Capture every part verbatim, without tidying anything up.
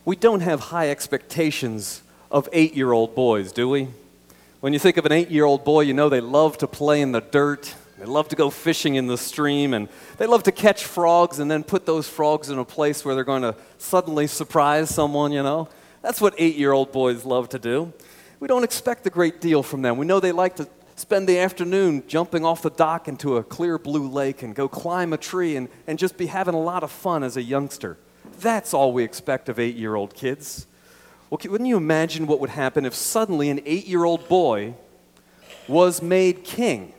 We don't have high expectations of eight-year-old boys, do we? When you think of an eight-year-old boy, you know they love to play in the dirt, they love to go fishing in the stream, and they love to catch frogs and then put those frogs in a place where they're going to suddenly surprise someone, you know? That's what eight-year-old boys love to do. We don't expect a great deal from them. We know they like to spend the afternoon jumping off the dock into a clear blue lake and go climb a tree and, and just be having a lot of fun as a youngster. That's all we expect of eight-year-old kids. Well, wouldn't you imagine what would happen if suddenly an eight-year-old boy was made king?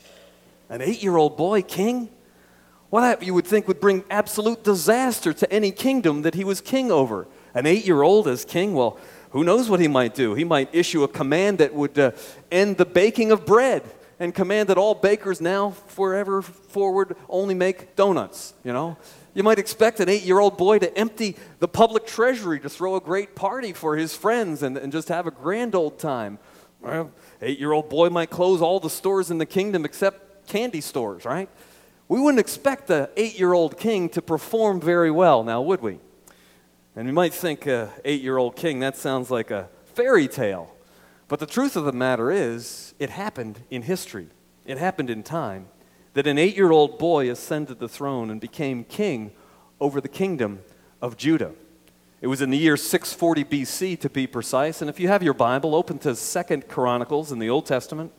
An eight-year-old boy king? Well, that you would think would bring absolute disaster to any kingdom that he was king over. An eight-year-old as king? Well, who knows what he might do? He might issue a command that would uh, end the baking of bread and command that all bakers now forever forward only make donuts, you know? You might expect an eight-year-old boy to empty the public treasury to throw a great party for his friends and, and just have a grand old time. Well, eight-year-old boy might close all the stores in the kingdom except candy stores, right? We wouldn't expect the eight-year-old king to perform very well now, would we? And you might think, uh, eight-year-old king, that sounds like a fairy tale. But the truth of the matter is, it happened in history. It happened in time that an eight-year-old boy ascended the throne and became king over the kingdom of Judah. It was in the year six forty B C to be precise. And if you have your Bible, open to Second Chronicles in the Old Testament.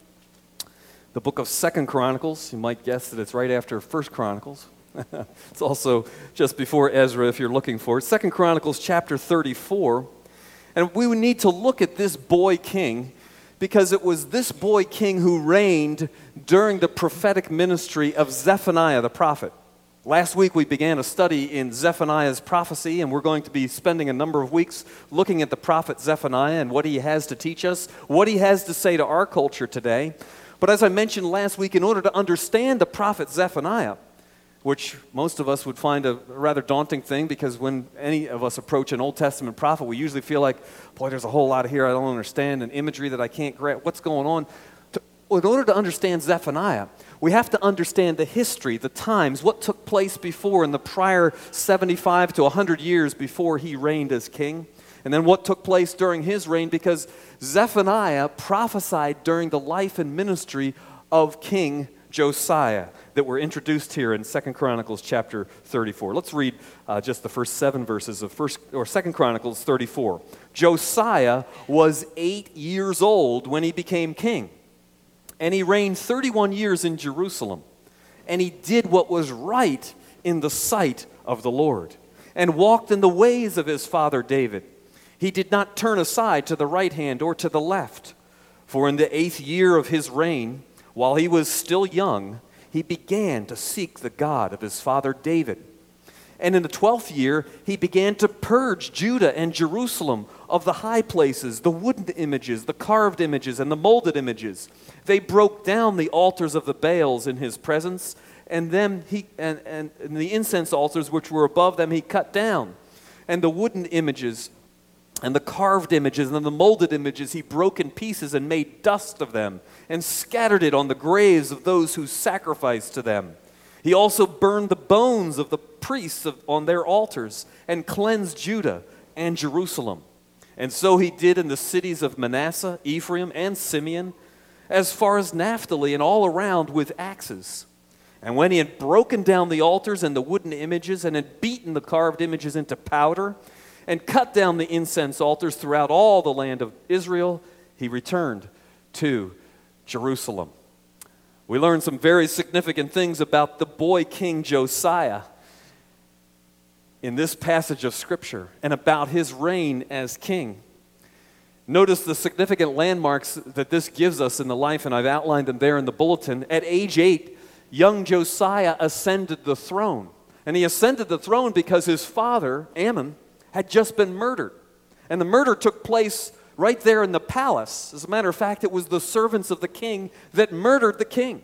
The book of Second Chronicles, you might guess that it's right after First Chronicles. It's also just before Ezra if you're looking for it. Second Chronicles chapter thirty-four. And we would need to look at this boy king because it was this boy king who reigned during the prophetic ministry of Zephaniah the prophet. Last week we began a study in Zephaniah's prophecy, and we're going to be spending a number of weeks looking at the prophet Zephaniah and what he has to teach us, what he has to say to our culture today. But as I mentioned last week, in order to understand the prophet Zephaniah, which most of us would find a rather daunting thing because when any of us approach an Old Testament prophet, we usually feel like, boy, there's a whole lot here I don't understand, and imagery that I can't grasp. What's going on? To, in order to understand Zephaniah, we have to understand the history, the times, what took place before in the prior seventy-five to one hundred years before he reigned as king, and then what took place during his reign, because Zephaniah prophesied during the life and ministry of King Josiah that were introduced here in Second Chronicles chapter thirty-four. Let's read uh, just the first seven verses of First or Second Chronicles thirty-four. Josiah was eight years old when he became king, and he reigned thirty-one years in Jerusalem, and he did what was right in the sight of the Lord, and walked in the ways of his father David. He did not turn aside to the right hand or to the left, for in the eighth year of his reign, while he was still young, he began to seek the God of his father David. And in the twelfth year, he began to purge Judah and Jerusalem of the high places, the wooden images, the carved images, and the molded images. They broke down the altars of the Baals in his presence, and them he and, and, and the incense altars which were above them he cut down. And the wooden images and the carved images and the molded images he broke in pieces and made dust of them and scattered it on the graves of those who sacrificed to them. He also burned the bones of the priests of, on their altars and cleansed Judah and Jerusalem. And so he did in the cities of Manasseh, Ephraim, and Simeon, as far as Naphtali and all around with axes. And when he had broken down the altars and the wooden images and had beaten the carved images into powder and cut down the incense altars throughout all the land of Israel, he returned to Jerusalem. We learn some very significant things about the boy King Josiah in this passage of Scripture and about his reign as king. Notice the significant landmarks that this gives us in the life, and I've outlined them there in the bulletin. At age eight, young Josiah ascended the throne. And he ascended the throne because his father, Amon, had just been murdered. And the murder took place right there in the palace. As a matter of fact, it was the servants of the king that murdered the king.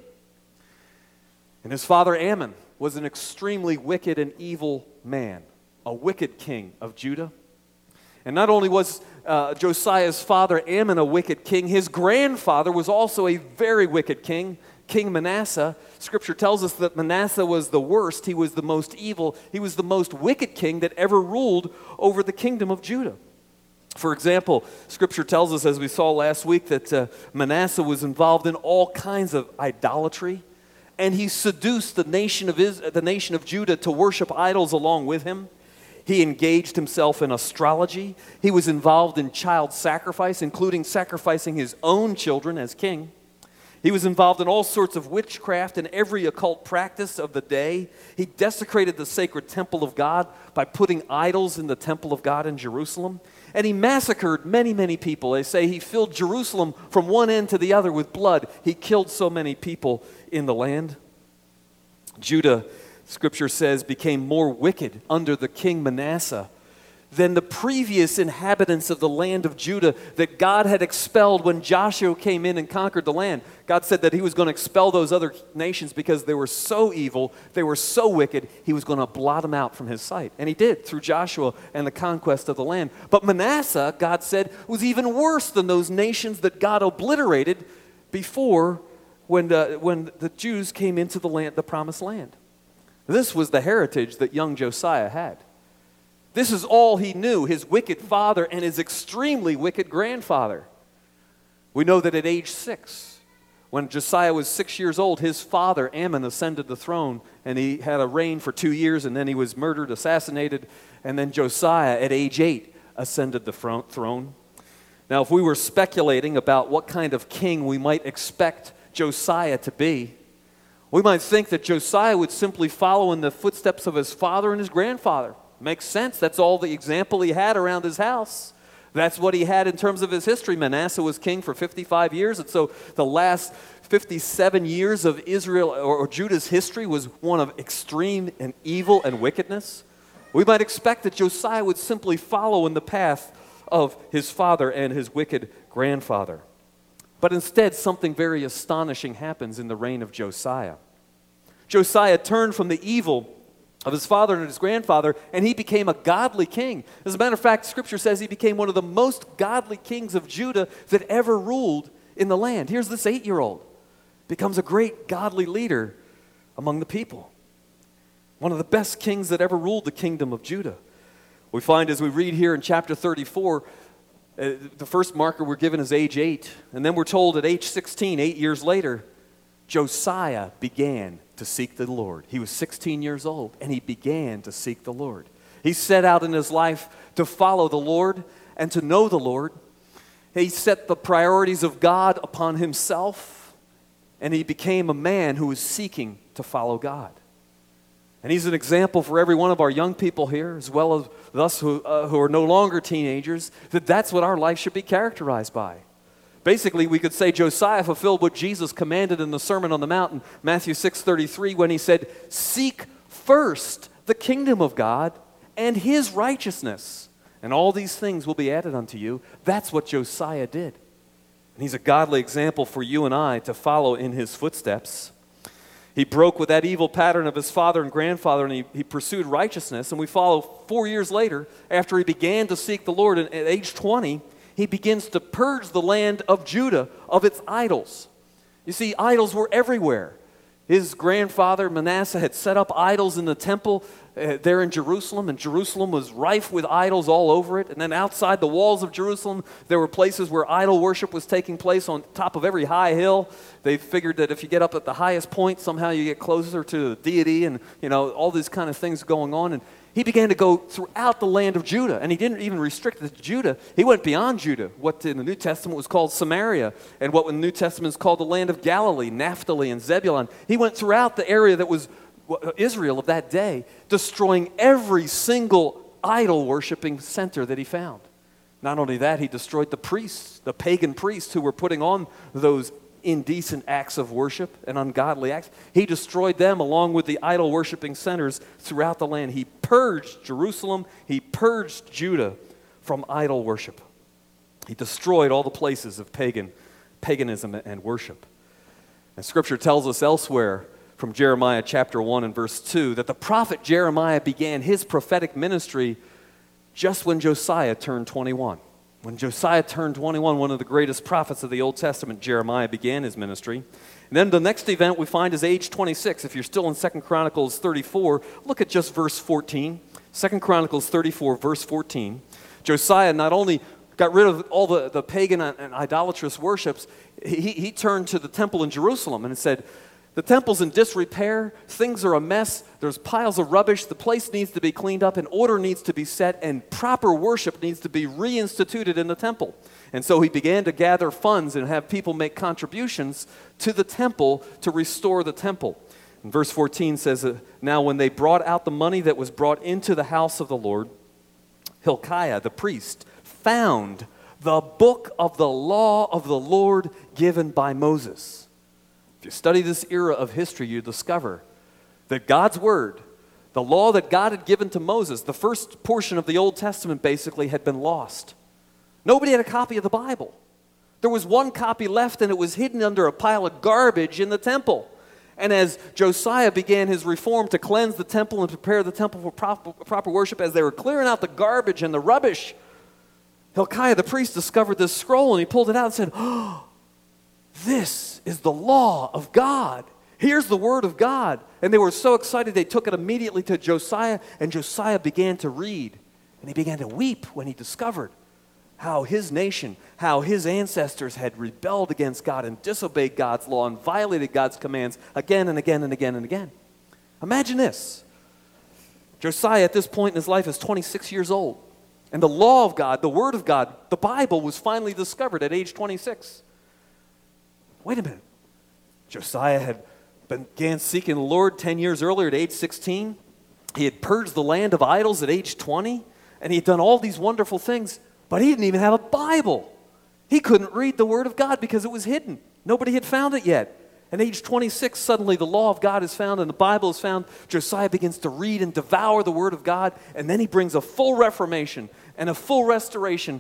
And his father Amon was an extremely wicked and evil man, a wicked king of Judah. And not only was uh, Josiah's father Amon a wicked king, his grandfather was also a very wicked king King Manasseh, Scripture tells us that Manasseh was the worst. He was the most evil. He was the most wicked king that ever ruled over the kingdom of Judah. For example, Scripture tells us, as we saw last week, that uh, Manasseh was involved in all kinds of idolatry, and he seduced the nation of Is- the nation of Judah to worship idols along with him. He engaged himself in astrology. He was involved in child sacrifice, including sacrificing his own children as king. He was involved in all sorts of witchcraft and every occult practice of the day. He desecrated the sacred temple of God by putting idols in the temple of God in Jerusalem. And he massacred many, many people. They say he filled Jerusalem from one end to the other with blood. He killed so many people in the land. Judah, Scripture says, became more wicked under the king Manasseh than the previous inhabitants of the land of Judah that God had expelled when Joshua came in and conquered the land. God said that he was going to expel those other nations because they were so evil, they were so wicked, he was going to blot them out from his sight. And he did through Joshua and the conquest of the land. But Manasseh, God said, was even worse than those nations that God obliterated before when the, when the Jews came into the land, the promised land. This was the heritage that young Josiah had. This is all he knew, his wicked father and his extremely wicked grandfather. We know that at age six, when Josiah was six years old, his father Ammon ascended the throne, and he had a reign for two years, and then he was murdered, assassinated, and then Josiah at age eight ascended the throne. Now, if we were speculating about what kind of king we might expect Josiah to be, we might think that Josiah would simply follow in the footsteps of his father and his grandfather. Makes sense. That's all the example he had around his house. That's what he had in terms of his history. Manasseh was king for fifty-five years, and so the last fifty-seven years of Israel or, or Judah's history was one of extreme and evil and wickedness. We might expect that Josiah would simply follow in the path of his father and his wicked grandfather. But instead, something very astonishing happens in the reign of Josiah. Josiah turned from the evil of his father and his grandfather, and he became a godly king. As a matter of fact, Scripture says he became one of the most godly kings of Judah that ever ruled in the land. Here's this eight-year-old, becomes a great godly leader among the people. One of the best kings that ever ruled the kingdom of Judah. We find as we read here in chapter thirty-four, uh, the first marker we're given is age eight, and then we're told at age sixteen, eight years later, Josiah began to seek the Lord. He was sixteen years old, and he began to seek the Lord. He set out in his life to follow the Lord and to know the Lord. He set the priorities of God upon himself, and he became a man who was seeking to follow God. And he's an example for every one of our young people here, as well as us who, uh, who are no longer teenagers, that that's what our life should be characterized by. Basically, we could say Josiah fulfilled what Jesus commanded in the Sermon on the Mount in Matthew six thirty-three when he said, "Seek first the kingdom of God and his righteousness, and all these things will be added unto you." That's what Josiah did. And he's a godly example for you and I to follow in his footsteps. He broke with that evil pattern of his father and grandfather, and he, he pursued righteousness. And we follow four years later, after he began to seek the Lord at age twenty, he begins to purge the land of Judah of its idols. You see, idols were everywhere. His grandfather Manasseh had set up idols in the temple uh, there in Jerusalem, and Jerusalem was rife with idols all over it. And then outside the walls of Jerusalem, there were places where idol worship was taking place on top of every high hill. They figured that if you get up at the highest point, somehow you get closer to the deity, and you know all these kind of things going on. And he began to go throughout the land of Judah, and he didn't even restrict it to Judah. He went beyond Judah, what in the New Testament was called Samaria, and what in the New Testament is called the land of Galilee, Naphtali and Zebulun. He went throughout the area that was Israel of that day, destroying every single idol-worshiping center that he found. Not only that, he destroyed the priests, the pagan priests who were putting on those indecent acts of worship and ungodly acts. He destroyed them along with the idol-worshiping centers throughout the land. He purged Jerusalem. He purged Judah from idol worship. He destroyed all the places of pagan, paganism and worship. And Scripture tells us elsewhere from Jeremiah chapter one and verse two that the prophet Jeremiah began his prophetic ministry just when Josiah turned twenty-one. When Josiah turned twenty-one, one of the greatest prophets of the Old Testament, Jeremiah, began his ministry. And then the next event we find is age twenty-six. If you're still in Second Chronicles thirty-four, look at just verse fourteen. Second Chronicles thirty-four, verse fourteen. Josiah not only got rid of all the, the pagan and idolatrous worships, he, he turned to the temple in Jerusalem and said, the temple's in disrepair, things are a mess, there's piles of rubbish, the place needs to be cleaned up, and order needs to be set, and proper worship needs to be reinstituted in the temple. And so he began to gather funds and have people make contributions to the temple to restore the temple. And verse fourteen says, uh, now when they brought out the money that was brought into the house of the Lord, Hilkiah the priest found the book of the law of the Lord given by Moses. If you study this era of history, you discover that God's word, the law that God had given to Moses, the first portion of the Old Testament basically had been lost. Nobody had a copy of the Bible. There was one copy left, and it was hidden under a pile of garbage in the temple. And as Josiah began his reform to cleanse the temple and prepare the temple for proper, proper worship, as they were clearing out the garbage and the rubbish, Hilkiah the priest discovered this scroll, and he pulled it out and said, oh, this is the law of God. Here's the word of God. And they were so excited they took it immediately to Josiah, and Josiah began to read. And he began to weep when he discovered how his nation, how his ancestors had rebelled against God and disobeyed God's law and violated God's commands again and again and again and again. Imagine this. Josiah at this point in his life is twenty-six years old. And the law of God, the word of God, the Bible was finally discovered at age twenty-six. Wait a minute. Josiah had began seeking the Lord ten years earlier at age sixteen. He had purged the land of idols at age twenty. And he had done all these wonderful things. But he didn't even have a Bible. He couldn't read the Word of God because it was hidden. Nobody had found it yet. At age twenty-six, suddenly the law of God is found and the Bible is found. Josiah begins to read and devour the Word of God, and then he brings a full reformation and a full restoration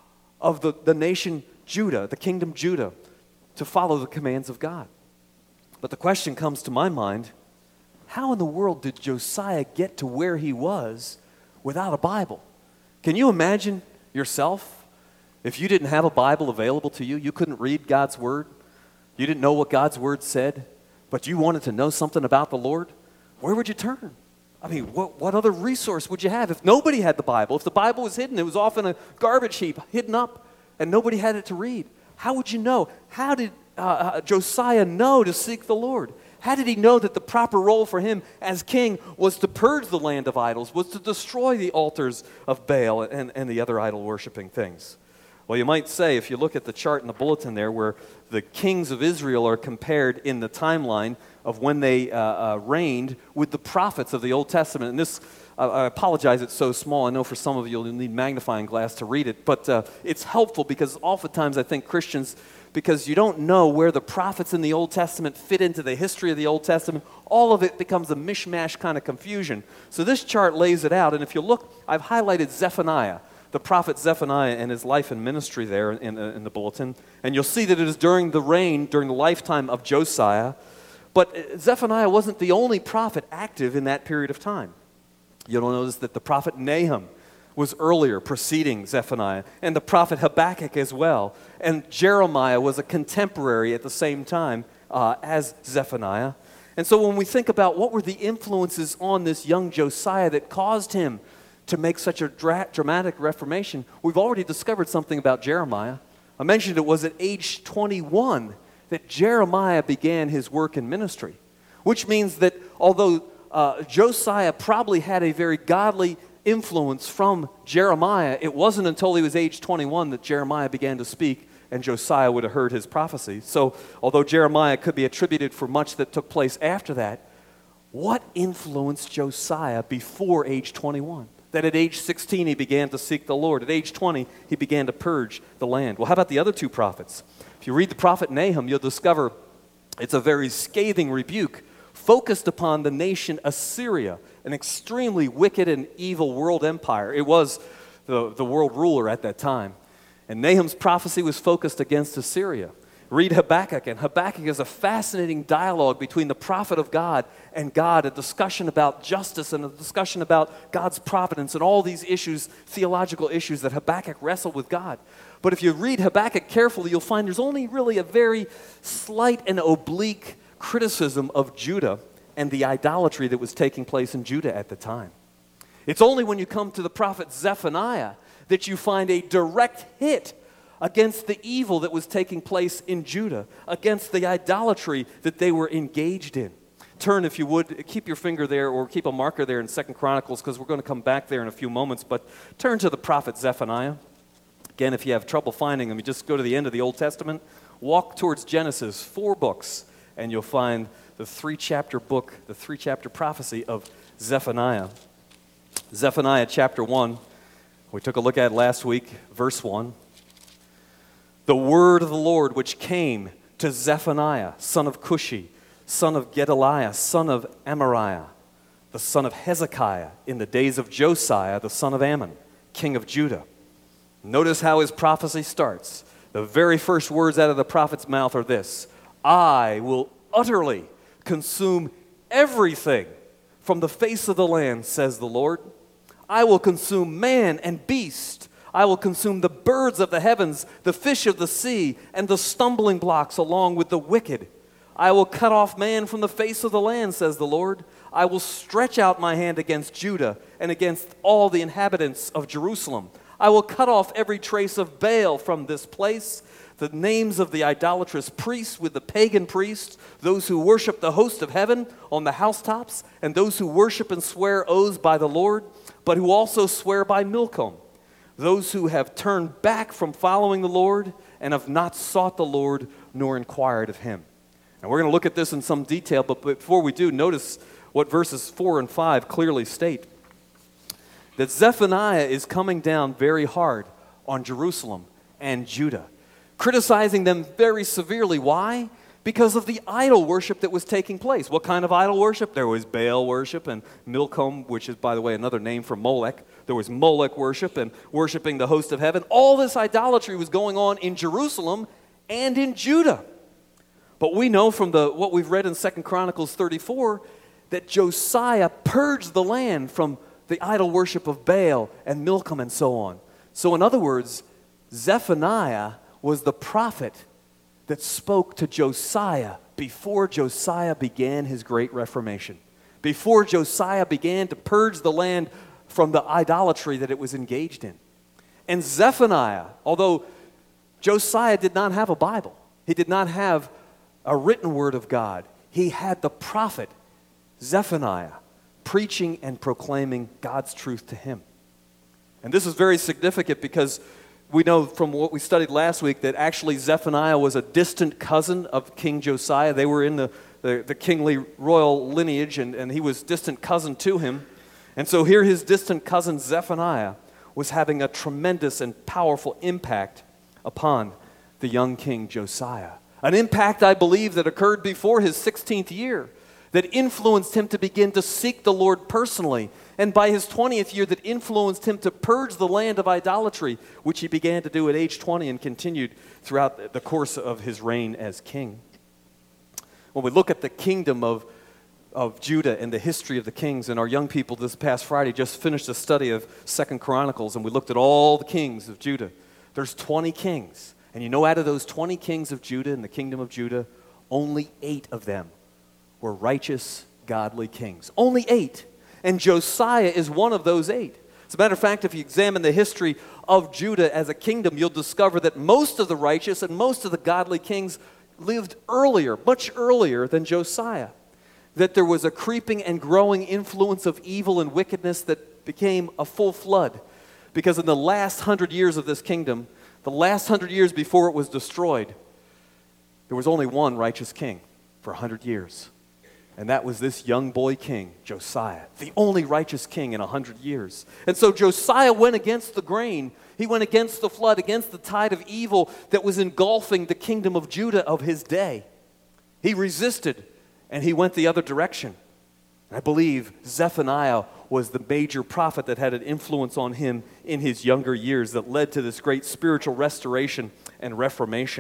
of the, the nation Judah, the kingdom Judah, to follow the commands of God. But the question comes to my mind, how in the world did Josiah get to where he was without a Bible? Can you imagine yourself, if you didn't have a Bible available to you, you couldn't read God's Word, you didn't know what God's Word said, but you wanted to know something about the Lord, where would you turn? I mean, what, what other resource would you have if nobody had the Bible? If the Bible was hidden, it was off in a garbage heap, hidden up, and nobody had it to read. How would you know? How did uh, uh, Josiah know to seek the Lord? How did he know that the proper role for him as king was to purge the land of idols, was to destroy the altars of Baal and, and the other idol-worshiping things? Well, you might say, if you look at the chart in the bulletin there, where the kings of Israel are compared in the timeline of when they uh, uh, reigned with the prophets of the Old Testament. And this, uh, I apologize, it's so small. I know for some of you you'll need magnifying glass to read it. But uh, it's helpful because oftentimes I think Christians, because you don't know where the prophets in the Old Testament fit into the history of the Old Testament, all of it becomes a mishmash kind of confusion. So this chart lays it out. And if you look, I've highlighted Zephaniah, the prophet Zephaniah and his life and ministry there in, in the bulletin. And you'll see that it is during the reign, during the lifetime of Josiah. But Zephaniah wasn't the only prophet active in that period of time. You'll notice that the prophet Nahum was earlier, preceding Zephaniah, and the prophet Habakkuk as well. And Jeremiah was a contemporary at the same time uh, as Zephaniah. And so when we think about what were the influences on this young Josiah that caused him to make such a dra- dramatic reformation, we've already discovered something about Jeremiah. I mentioned it was at age twenty-one that Jeremiah began his work in ministry, which means that although uh, Josiah probably had a very godly influence from Jeremiah, it wasn't until he was age twenty-one that Jeremiah began to speak and Josiah would have heard his prophecy. So although Jeremiah could be attributed for much that took place after that, what influenced Josiah before age twenty-one? That at age sixteen he began to seek the Lord. At age twenty he began to purge the land. Well, how about the other two prophets? If you read the prophet Nahum, you'll discover it's a very scathing rebuke focused upon the nation Assyria, an extremely wicked and evil world empire. It was the, the world ruler at that time. And Nahum's prophecy was focused against Assyria. Read Habakkuk, and Habakkuk is a fascinating dialogue between the prophet of God and God, a discussion about justice and a discussion about God's providence and all these issues, theological issues that Habakkuk wrestled with God. But if you read Habakkuk carefully, you'll find there's only really a very slight and oblique criticism of Judah and the idolatry that was taking place in Judah at the time. It's only when you come to the prophet Zephaniah that you find a direct hit against the evil that was taking place in Judah, against the idolatry that they were engaged in. Turn, if you would, keep your finger there or keep a marker there in Second Chronicles, because we're going to come back there in a few moments, but turn to the prophet Zephaniah. Again, if you have trouble finding them, you just go to the end of the Old Testament, walk towards Genesis, four books, and you'll find the three-chapter book, the three-chapter prophecy of Zephaniah. Zephaniah chapter one, we took a look at last week, verse one. The word of the Lord which came to Zephaniah, son of Cushi, son of Gedaliah, son of Amariah, the son of Hezekiah, in the days of Josiah, the son of Ammon, king of Judah. Notice how his prophecy starts. The very first words out of the prophet's mouth are this: I will utterly consume everything from the face of the land, says the Lord. I will consume man and beast. I will consume the birds of the heavens, the fish of the sea, and the stumbling blocks along with the wicked. I will cut off man from the face of the land, says the Lord. I will stretch out my hand against Judah and against all the inhabitants of Jerusalem. I will cut off every trace of Baal from this place, the names of the idolatrous priests with the pagan priests, those who worship the host of heaven on the housetops, and those who worship and swear oaths by the Lord, but who also swear by Milcom. Those who have turned back from following the Lord and have not sought the Lord nor inquired of him. Now we're going to look at this in some detail, but before we do, notice what verses four and five clearly state. That Zephaniah is coming down very hard on Jerusalem and Judah, criticizing them very severely. Why? Because of the idol worship that was taking place. What kind of idol worship? There was Baal worship and Milcom, which is, by the way, another name for Molech. There was Molech worship and worshiping the host of heaven. All this idolatry was going on in Jerusalem and in Judah. But we know from the what we've read in Second Chronicles thirty-four that Josiah purged the land from the idol worship of Baal and Milcom and so on. So in other words, Zephaniah was the prophet that spoke to Josiah before Josiah began his great reformation, before Josiah began to purge the land from the idolatry that it was engaged in. And Zephaniah, although Josiah did not have a Bible, he did not have a written word of God, he had the prophet Zephaniah preaching and proclaiming God's truth to him. And this is very significant because we know from what we studied last week that actually Zephaniah was a distant cousin of King Josiah. They were in the, the, the kingly royal lineage, and, and he was distant cousin to him. And so here his distant cousin Zephaniah was having a tremendous and powerful impact upon the young king Josiah. An impact, I believe, that occurred before his sixteenth year, that influenced him to begin to seek the Lord personally, and by his twentieth year that influenced him to purge the land of idolatry, which he began to do at age twenty and continued throughout the course of his reign as king. When we look at the kingdom of, of Judah and the history of the kings, and our young people this past Friday just finished a study of Second Chronicles, and we looked at all the kings of Judah. There's twenty kings, and you know out of those twenty kings of Judah and the kingdom of Judah, only eight of them were righteous, godly kings. Only eight. And Josiah is one of those eight. As a matter of fact, if you examine the history of Judah as a kingdom, you'll discover that most of the righteous and most of the godly kings lived earlier, much earlier than Josiah. That there was a creeping and growing influence of evil and wickedness that became a full flood. Because in the last hundred years of this kingdom, the last hundred years before it was destroyed, there was only one righteous king for a hundred years. And that was this young boy king, Josiah, the only righteous king in a hundred years. And so Josiah went against the grain. He went against the flood, against the tide of evil that was engulfing the kingdom of Judah of his day. He resisted, and he went the other direction. I believe Zephaniah was the major prophet that had an influence on him in his younger years that led to this great spiritual restoration and reformation.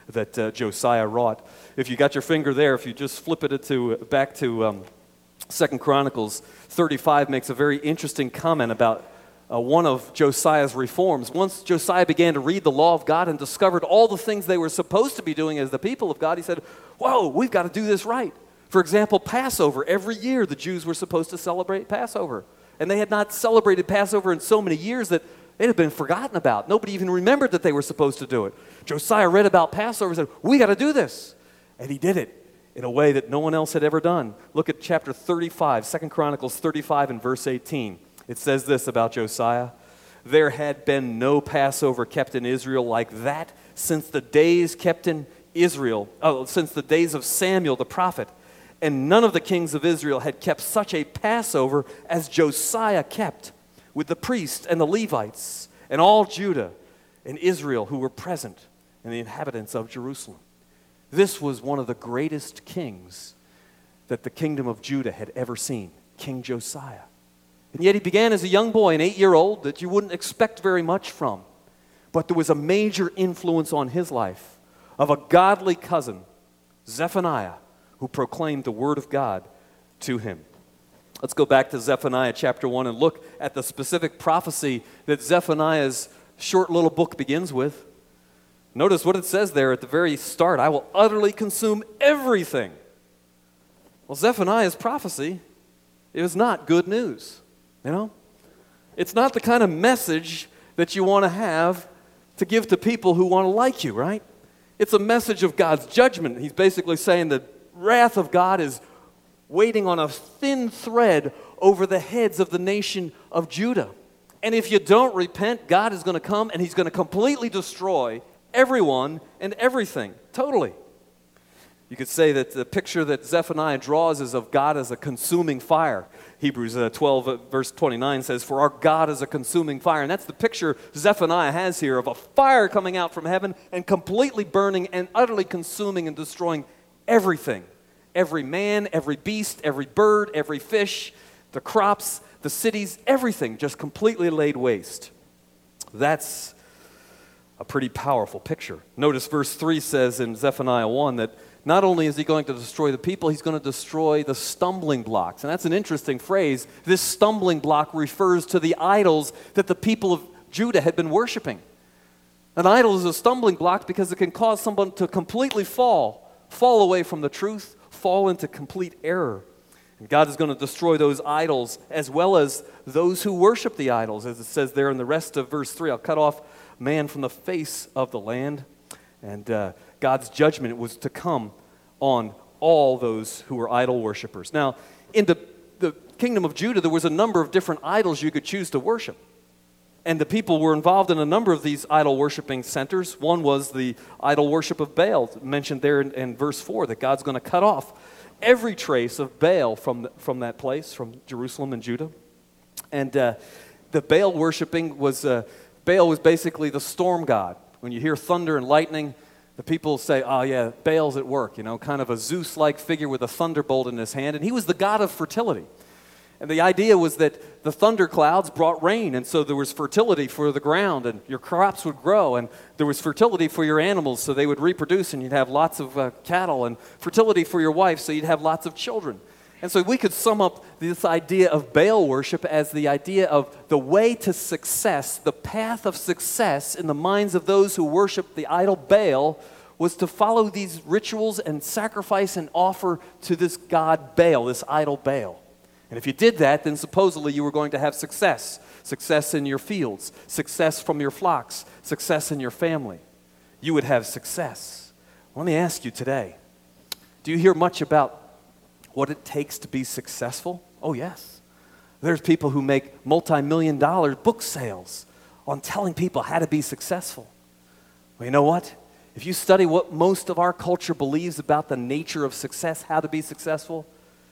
that uh, Josiah wrought. If you got your finger there, if you just flip it to back to um, Second Chronicles thirty-five, makes a very interesting comment about uh, one of Josiah's reforms. Once Josiah began to read the law of God and discovered all the things they were supposed to be doing as the people of God, he said, whoa, we've got to do this right. For example, Passover. Every year the Jews were supposed to celebrate Passover. And they had not celebrated Passover in so many years that it had been forgotten about. Nobody even remembered that they were supposed to do it. Josiah read about Passover and said, we got to do this. And he did it in a way that no one else had ever done. Look at chapter thirty-five, Second Chronicles thirty-five and verse eighteen. It says this about Josiah. There had been no Passover kept in Israel like that since the days kept in Israel, oh, since the days of Samuel the prophet. And none of the kings of Israel had kept such a Passover as Josiah kept, with the priests and the Levites and all Judah and Israel who were present, and the inhabitants of Jerusalem. This was one of the greatest kings that the kingdom of Judah had ever seen, King Josiah. And yet he began as a young boy, an eight-year-old that you wouldn't expect very much from. But there was a major influence on his life of a godly cousin, Zephaniah, who proclaimed the word of God to him. Let's go back to Zephaniah chapter one and look at the specific prophecy that Zephaniah's short little book begins with. Notice what it says there at the very start. I will utterly consume everything. Well, Zephaniah's prophecy, it was not good news. You know? It's not the kind of message that you want to have to give to people who want to like you, right? It's a message of God's judgment. He's basically saying the wrath of God is waiting on a thin thread over the heads of the nation of Judah. And if you don't repent, God is going to come and he's going to completely destroy everyone and everything, totally. You could say that the picture that Zephaniah draws is of God as a consuming fire. Hebrews uh, twelve, uh, verse twenty-nine says, for our God is a consuming fire. And that's the picture Zephaniah has here of a fire coming out from heaven and completely burning and utterly consuming and destroying everything. Every man, every beast, every bird, every fish, the crops, the cities, everything just completely laid waste. That's a pretty powerful picture. Notice verse three says in Zephaniah one that not only is he going to destroy the people, he's going to destroy the stumbling blocks. And that's an interesting phrase. This stumbling block refers to the idols that the people of Judah had been worshiping. An idol is a stumbling block because it can cause someone to completely fall, fall away from the truth, fall into complete error. And God is going to destroy those idols as well as those who worship the idols, as it says there in the rest of verse three. I'll cut off man from the face of the land. And uh, God's judgment was to come on all those who were idol worshipers. Now, in the, the kingdom of Judah, there was a number of different idols you could choose to worship. And the people were involved in a number of these idol worshiping centers. One was the idol worship of Baal, mentioned there in, in verse four, that God's going to cut off every trace of Baal from, the, from that place, from Jerusalem and Judah. And uh, the Baal worshiping was, uh, Baal was basically the storm god. When you hear thunder and lightning, the people say, oh yeah, Baal's at work, you know, kind of a Zeus-like figure with a thunderbolt in his hand. And he was the god of fertility. And the idea was that the thunder clouds brought rain, and so there was fertility for the ground, and your crops would grow, and there was fertility for your animals, so they would reproduce, and you'd have lots of uh, cattle, and fertility for your wife, so you'd have lots of children. And so we could sum up this idea of Baal worship as the idea of the way to success, the path of success in the minds of those who worship the idol Baal was to follow these rituals and sacrifice and offer to this god Baal, this idol Baal. And if you did that, then supposedly you were going to have success. Success in your fields, success from your flocks, success in your family. You would have success. Let me ask you today, do you hear much about what it takes to be successful? Oh, yes. There's people who make multi-million dollar book sales on telling people how to be successful. Well, you know what? If you study what most of our culture believes about the nature of success, how to be successful,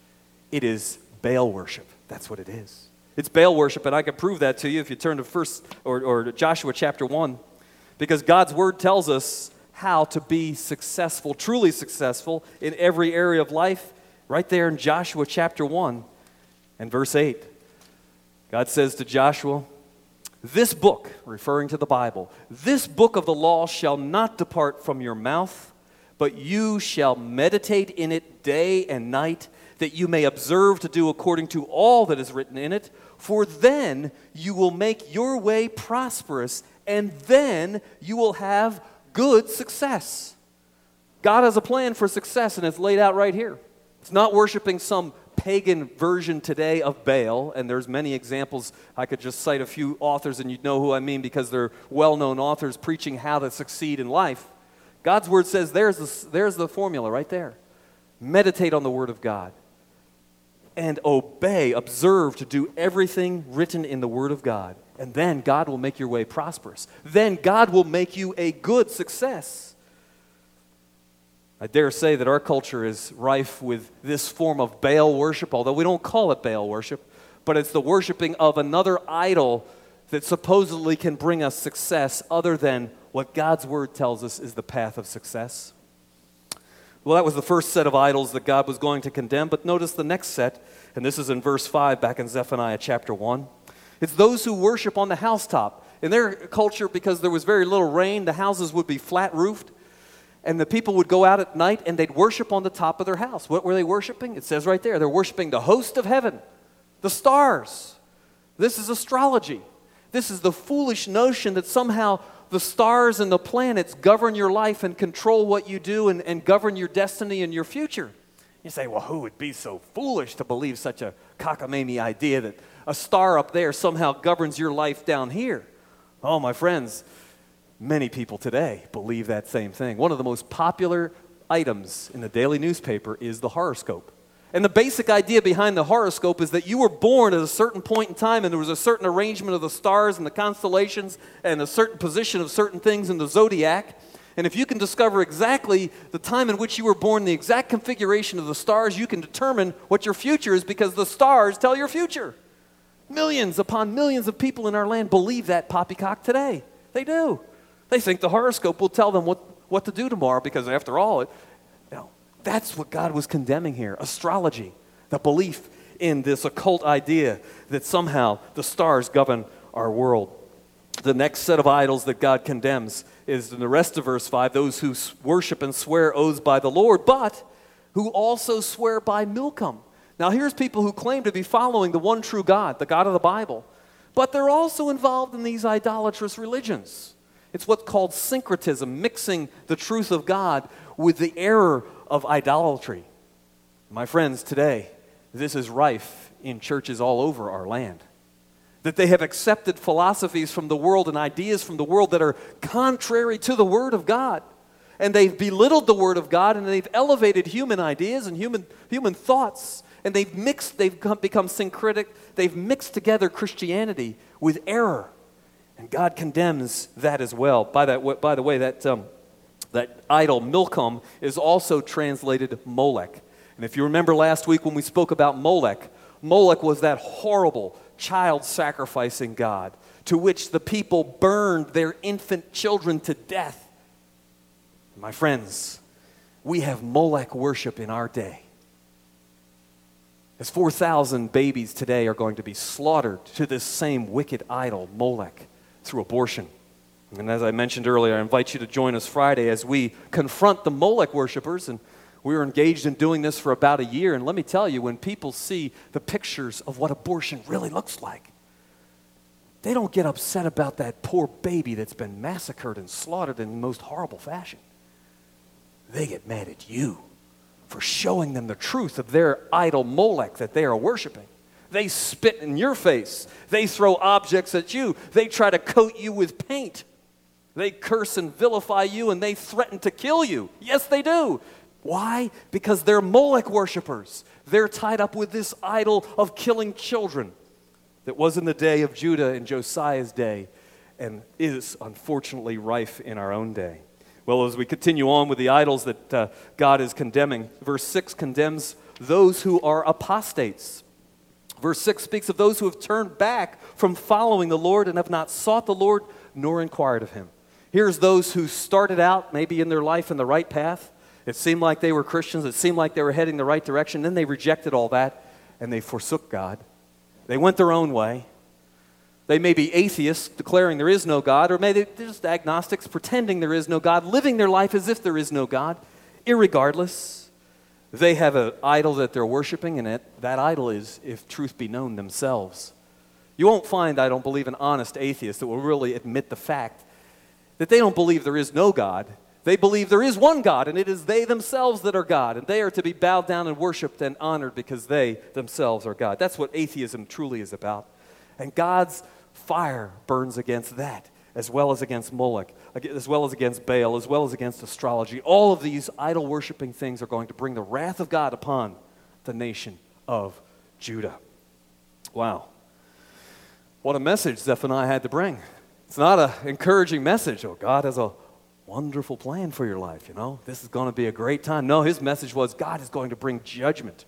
it is Baal worship. That's what it is. It's Baal worship, and I can prove that to you if you turn to first or, or to Joshua chapter one, because God's word tells us how to be successful, truly successful in every area of life. Right there in Joshua chapter one and verse eight. God says to Joshua, This book, referring to the Bible, this book of the law shall not depart from your mouth, but you shall meditate in it day and night, that you may observe to do according to all that is written in it. For then you will make your way prosperous, and then you will have good success. God has a plan for success, and it's laid out right here. It's not worshiping some pagan version today of Baal, and there's many examples. I could just cite a few authors, and you'd know who I mean because they're well-known authors preaching how to succeed in life. God's Word says there's the, there's the formula right there. Meditate on the Word of God and obey, observe to do everything written in the Word of God, and then God will make your way prosperous. Then God will make you a good success. I dare say that our culture is rife with this form of Baal worship, although we don't call it Baal worship, but it's the worshiping of another idol that supposedly can bring us success other than what God's Word tells us is the path of success. Well, that was the first set of idols that God was going to condemn, but notice the next set, and this is in verse five back in Zephaniah chapter one. It's those who worship on the housetop. In their culture, because there was very little rain, the houses would be flat-roofed. And the people would go out at night and they'd worship on the top of their house. What were they worshiping? It says right there, they're worshiping the host of heaven, the stars. This is astrology. This is the foolish notion that somehow the stars and the planets govern your life and control what you do and, and govern your destiny and your future. You say, well, who would be so foolish to believe such a cockamamie idea that a star up there somehow governs your life down here? Oh, my friends, many people today believe that same thing. One of the most popular items in the daily newspaper is the horoscope. And the basic idea behind the horoscope is that you were born at a certain point in time and there was a certain arrangement of the stars and the constellations and a certain position of certain things in the zodiac. And if you can discover exactly the time in which you were born, the exact configuration of the stars, you can determine what your future is because the stars tell your future. Millions upon millions of people in our land believe that poppycock today. They do. They think the horoscope will tell them what, what to do tomorrow because after all, it, you know, that's what God was condemning here, astrology, the belief in this occult idea that somehow the stars govern our world. The next set of idols that God condemns is in the rest of verse five, those who worship and swear oaths by the Lord, but who also swear by Milcom. Now here's people who claim to be following the one true God, the God of the Bible, but they're also involved in these idolatrous religions. It's what's called syncretism, mixing the truth of God with the error of idolatry. My friends, today, this is rife in churches all over our land. That they have accepted philosophies from the world and ideas from the world that are contrary to the Word of God. And they've belittled the Word of God and they've elevated human ideas and human, human thoughts. And they've mixed, they've become syncretic, they've mixed together Christianity with error. And God condemns that as well. By, that, by the way, that, um, that idol, Milcom, is also translated Molech. And if you remember last week when we spoke about Molech, Molech was that horrible child-sacrificing god to which the people burned their infant children to death. My friends, we have Molech worship in our day. As four thousand babies today are going to be slaughtered to this same wicked idol, Molech, through abortion. And as I mentioned earlier, I invite you to join us Friday as we confront the Molech worshipers. And we were engaged in doing this for about a year. And let me tell you, when people see the pictures of what abortion really looks like, they don't get upset about that poor baby that's been massacred and slaughtered in the most horrible fashion. They get mad at you for showing them the truth of their idol Molech that they are worshiping. They spit in your face. They throw objects at you. They try to coat you with paint. They curse and vilify you, and they threaten to kill you. Yes, they do. Why? Because they're Molech worshipers. They're tied up with this idol of killing children that was in the day of Judah and Josiah's day and is unfortunately rife in our own day. Well, as we continue on with the idols that uh, God is condemning, verse six condemns those who are apostates. Verse six speaks of those who have turned back from following the Lord and have not sought the Lord nor inquired of Him. Here's those who started out maybe in their life in the right path. It seemed like they were Christians. It seemed like they were heading the right direction. Then they rejected all that and they forsook God. They went their own way. They may be atheists declaring there is no God, or maybe they're just agnostics pretending there is no God, living their life as if there is no God. Irregardless, they have an idol that they're worshiping, and it, that idol is, if truth be known, themselves. You won't find, I don't believe, an honest atheist that will really admit the fact that they don't believe there is no God. They believe there is one God, and it is they themselves that are God, and they are to be bowed down and worshiped and honored because they themselves are God. That's what atheism truly is about. And God's fire burns against that, as well as against Moloch, as well as against Baal, as well as against astrology. All of these idol-worshiping things are going to bring the wrath of God upon the nation of Judah. Wow. What a message Zephaniah had to bring. It's not an encouraging message. Oh, God has a wonderful plan for your life, you know. This is going to be a great time. No, his message was God is going to bring judgment.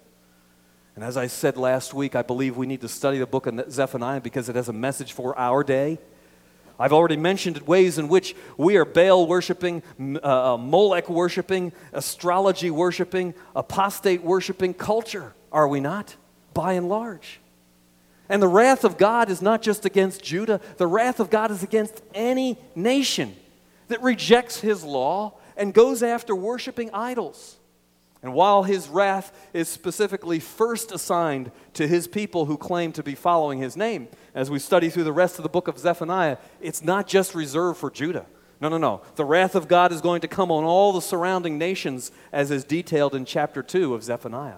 And as I said last week, I believe we need to study the book of Zephaniah because it has a message for our day. I've already mentioned ways in which we are Baal worshiping, uh, Molech worshiping, astrology worshiping, apostate worshiping culture, are we not? By and large. And the wrath of God is not just against Judah. The wrath of God is against any nation that rejects his law and goes after worshiping idols. And while his wrath is specifically first assigned to his people who claim to be following his name, as we study through the rest of the book of Zephaniah, it's not just reserved for Judah. No, no, no. The wrath of God is going to come on all the surrounding nations, as is detailed in chapter two of Zephaniah.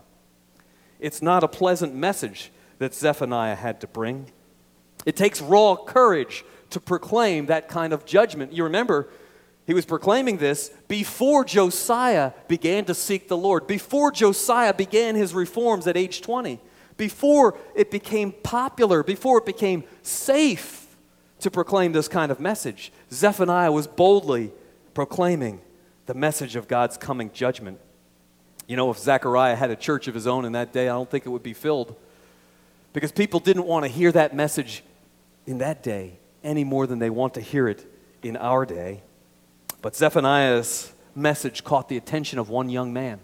It's not a pleasant message that Zephaniah had to bring. It takes raw courage to proclaim that kind of judgment. You remember, he was proclaiming this before Josiah began to seek the Lord, before Josiah began his reforms at age twenty, before it became popular, before it became safe to proclaim this kind of message. Zephaniah was boldly proclaiming the message of God's coming judgment. You know, if Zechariah had a church of his own in that day, I don't think it would be filled, because people didn't want to hear that message in that day any more than they want to hear it in our day. But Zephaniah's message caught the attention of one young man,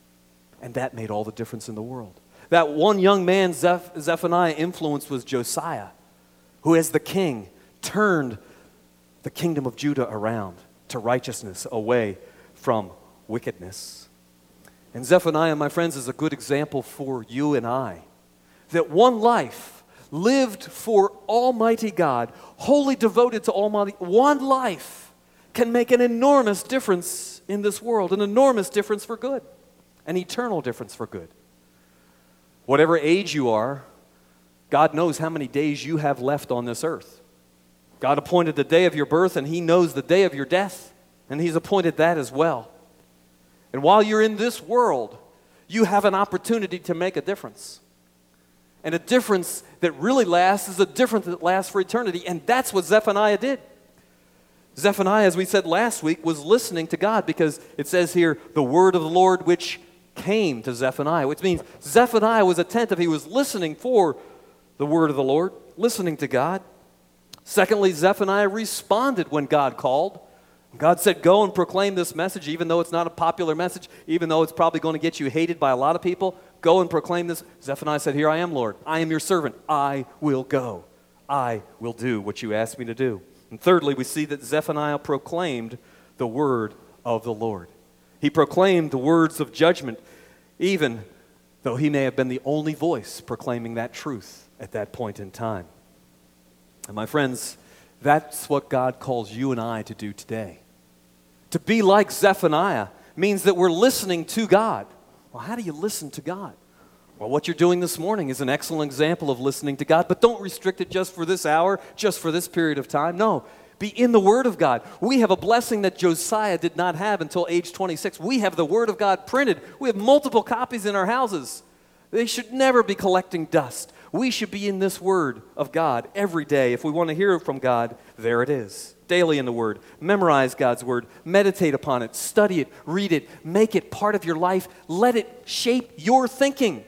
and that made all the difference in the world. That one young man Zeph- Zephaniah influenced was Josiah, who as the king turned the kingdom of Judah around to righteousness, away from wickedness. And Zephaniah, my friends, is a good example for you and I, that one life lived for Almighty God, wholly devoted to Almighty, one life can make an enormous difference in this world, an enormous difference for good, an eternal difference for good. Whatever age you are, God knows how many days you have left on this earth. God appointed the day of your birth, and he knows the day of your death, and he's appointed that as well. And while you're in this world, you have an opportunity to make a difference. And a difference that really lasts is a difference that lasts for eternity. And that's what Zephaniah did. Zephaniah, as we said last week, was listening to God, because it says here, the word of the Lord which came to Zephaniah, which means Zephaniah was attentive. He was listening for the word of the Lord, listening to God. Secondly, Zephaniah responded when God called. God said, go and proclaim this message, even though it's not a popular message, even though it's probably going to get you hated by a lot of people. Go and proclaim this. Zephaniah said, here I am, Lord. I am your servant. I will go. I will do what you asked me to do. And thirdly, we see that Zephaniah proclaimed the word of the Lord. He proclaimed the words of judgment, even though he may have been the only voice proclaiming that truth at that point in time. And my friends, that's what God calls you and I to do today. To be like Zephaniah means that we're listening to God. Well, how do you listen to God? Well, what you're doing this morning is an excellent example of listening to God, but don't restrict it just for this hour, just for this period of time. No, be in the Word of God. We have a blessing that Josiah did not have until age twenty-six. We have the Word of God printed. We have multiple copies in our houses. They should never be collecting dust. We should be in this Word of God every day. If we want to hear from God, there it is. Daily in the Word. Memorize God's Word. Meditate upon it. Study it. Read it. Make it part of your life. Let it shape your thinking.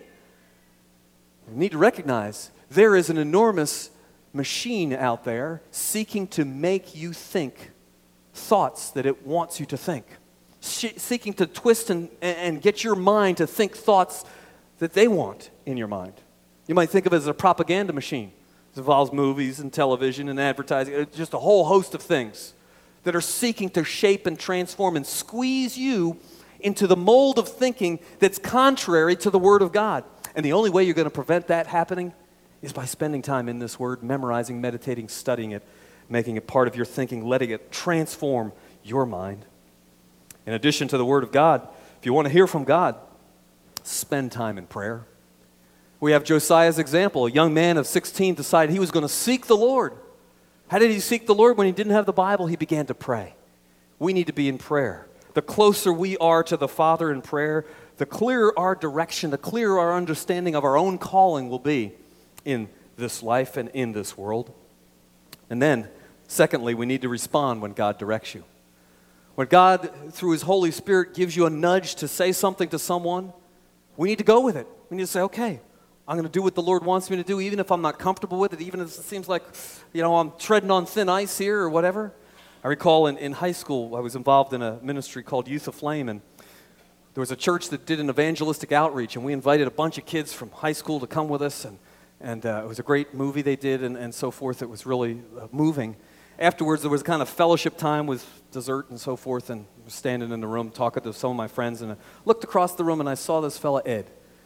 You need to recognize there is an enormous machine out there seeking to make you think thoughts that it wants you to think. Seeking to twist and, and get your mind to think thoughts that they want in your mind. You might think of it as a propaganda machine. It involves movies and television and advertising, uh, just a whole host of things that are seeking to shape and transform and squeeze you into the mold of thinking that's contrary to the Word of God. And the only way you're going to prevent that happening is by spending time in this Word, memorizing, meditating, studying it, making it part of your thinking, letting it transform your mind. In addition to the Word of God, if you want to hear from God, spend time in prayer. We have Josiah's example. A young man of sixteen decided he was going to seek the Lord. How did he seek the Lord? When he didn't have the Bible, he began to pray. We need to be in prayer. The closer we are to the Father in prayer, the clearer our direction, the clearer our understanding of our own calling will be in this life and in this world. And then, secondly, we need to respond when God directs you. When God, through His Holy Spirit, gives you a nudge to say something to someone, we need to go with it. We need to say, okay, I'm going to do what the Lord wants me to do, even if I'm not comfortable with it, even if it seems like, you know, I'm treading on thin ice here or whatever. I recall in, in high school, I was involved in a ministry called Youth Aflame, and there was a church that did an evangelistic outreach, and we invited a bunch of kids from high school to come with us, and, and uh, it was a great movie they did and, and so forth. It was really uh, moving. Afterwards, there was kind of fellowship time with dessert and so forth, and I was standing in the room talking to some of my friends, and I looked across the room, and I saw this fella, Ed.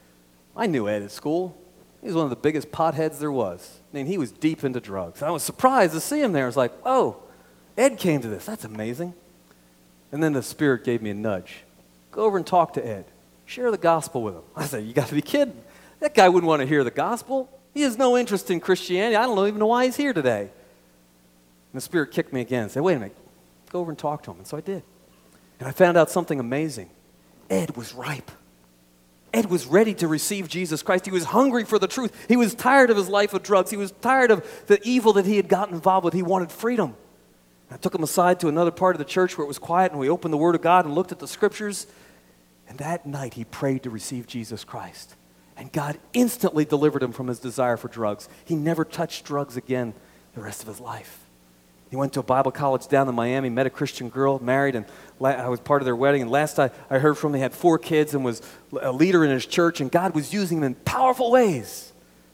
I knew Ed at school. He was one of the biggest potheads there was. I mean, he was deep into drugs. I was surprised to see him there. I was like, oh, Ed came to this. That's amazing. And then the Spirit gave me a nudge. Go over and talk to Ed. Share the gospel with him. I said, you got to be kidding. That guy wouldn't want to hear the gospel. He has no interest in Christianity. I don't even know why he's here today. And the Spirit kicked me again and said, wait a minute. Go over and talk to him. And so I did. And I found out something amazing. Ed was ripe. Ed was ready to receive Jesus Christ. He was hungry for the truth. He was tired of his life of drugs. He was tired of the evil that he had gotten involved with. He wanted freedom. I took him aside to another part of the church where it was quiet, and we opened the Word of God and looked at the Scriptures. And that night he prayed to receive Jesus Christ. And God instantly delivered him from his desire for drugs. He never touched drugs again the rest of his life. He went to a Bible college down in Miami, met a Christian girl, married, and I was part of their wedding. And last I, I heard from him, he had four kids and was a leader in his church, and God was using him in powerful ways.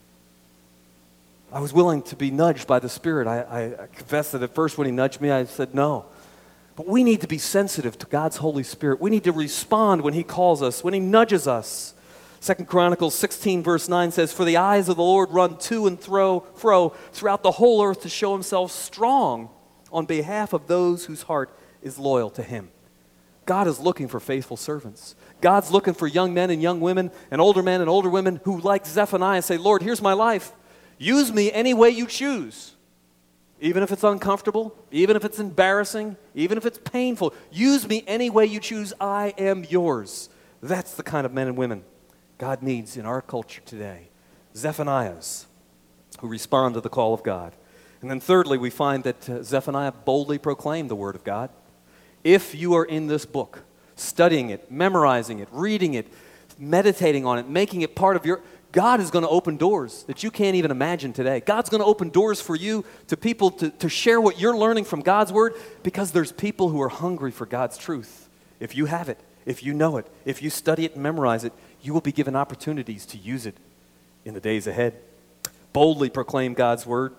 I was willing to be nudged by the Spirit. I, I, I confess that at first when he nudged me, I said no. But we need to be sensitive to God's Holy Spirit. We need to respond when He calls us, when He nudges us. Second Chronicles sixteen verse nine says, for the eyes of the Lord run to and fro, fro throughout the whole earth to show Himself strong on behalf of those whose heart is loyal to Him. God is looking for faithful servants. God's looking for young men and young women and older men and older women who, like Zephaniah, say, Lord, here's my life. Use me any way you choose. Even if it's uncomfortable, even if it's embarrassing, even if it's painful. Use me any way you choose. I am yours. That's the kind of men and women God needs in our culture today. Zephaniahs who respond to the call of God. And then thirdly, we find that uh, Zephaniah boldly proclaimed the Word of God. If you are in this book, studying it, memorizing it, reading it, meditating on it, making it part of your... God is going to open doors that you can't even imagine today. God's going to open doors for you to people to, to share what you're learning from God's Word, because there's people who are hungry for God's truth. If you have it, if you know it, if you study it and memorize it, you will be given opportunities to use it in the days ahead. Boldly proclaim God's Word.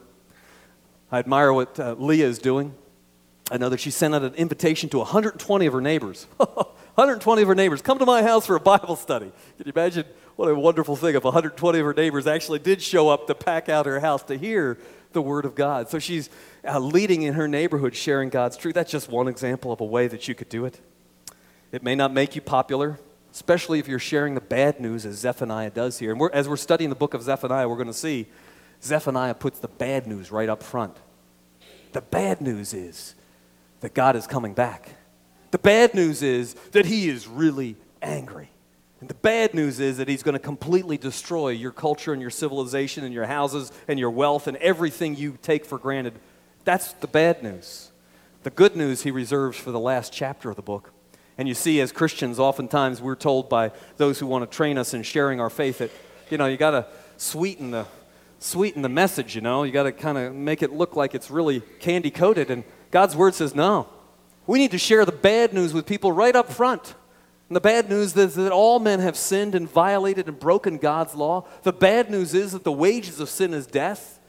I admire what uh, Leah is doing. I know that she sent out an invitation to one hundred twenty of her neighbors. one hundred twenty of her neighbors, come to my house for a Bible study. Can you imagine what a wonderful thing if one hundred twenty of her neighbors actually did show up to pack out her house to hear the Word of God? So she's uh, leading in her neighborhood, sharing God's truth. That's just one example of a way that you could do it. It may not make you popular, especially if you're sharing the bad news as Zephaniah does here. And we're, as we're studying the book of Zephaniah, we're going to see Zephaniah puts the bad news right up front. The bad news is that God is coming back. The bad news is that He is really angry. And the bad news is that He's going to completely destroy your culture and your civilization and your houses and your wealth and everything you take for granted. That's the bad news. The good news He reserves for the last chapter of the book. And you see, as Christians, oftentimes we're told by those who want to train us in sharing our faith that, you know, you got to sweeten the sweeten the message, you know. You got to kind of make it look like it's really candy-coated. And God's Word says, no. We need to share the bad news with people right up front. And the bad news is that all men have sinned and violated and broken God's law. The bad news is that the wages of sin is death.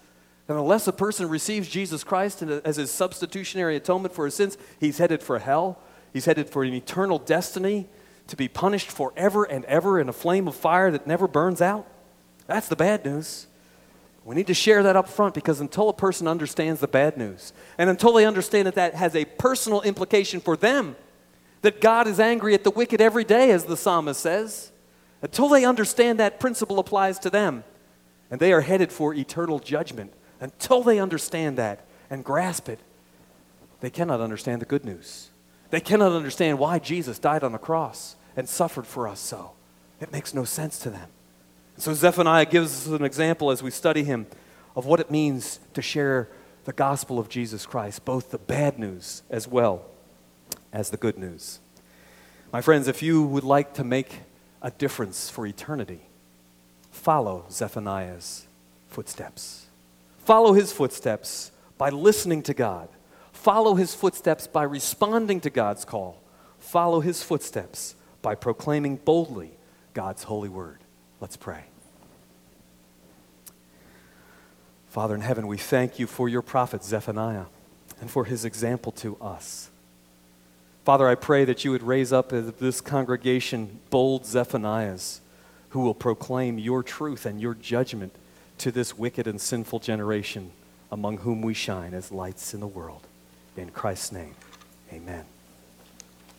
And unless a person receives Jesus Christ as his substitutionary atonement for his sins, he's headed for hell. He's headed for an eternal destiny to be punished forever and ever in a flame of fire that never burns out. That's the bad news. We need to share that up front, because until a person understands the bad news, and until they understand that that has a personal implication for them, that God is angry at the wicked every day, as the psalmist says, until they understand that principle applies to them, and they are headed for eternal judgment, until they understand that and grasp it, they cannot understand the good news. They cannot understand why Jesus died on the cross and suffered for us so. It makes no sense to them. So Zephaniah gives us an example as we study him of what it means to share the gospel of Jesus Christ, both the bad news as well as the good news. My friends, if you would like to make a difference for eternity, follow Zephaniah's footsteps. Follow his footsteps by listening to God. Follow his footsteps by responding to God's call. Follow his footsteps by proclaiming boldly God's holy word. Let's pray. Father in heaven, we thank you for your prophet Zephaniah and for his example to us. Father, I pray that you would raise up in this congregation bold Zephaniahs who will proclaim your truth and your judgment to this wicked and sinful generation among whom we shine as lights in the world. In Christ's name, amen.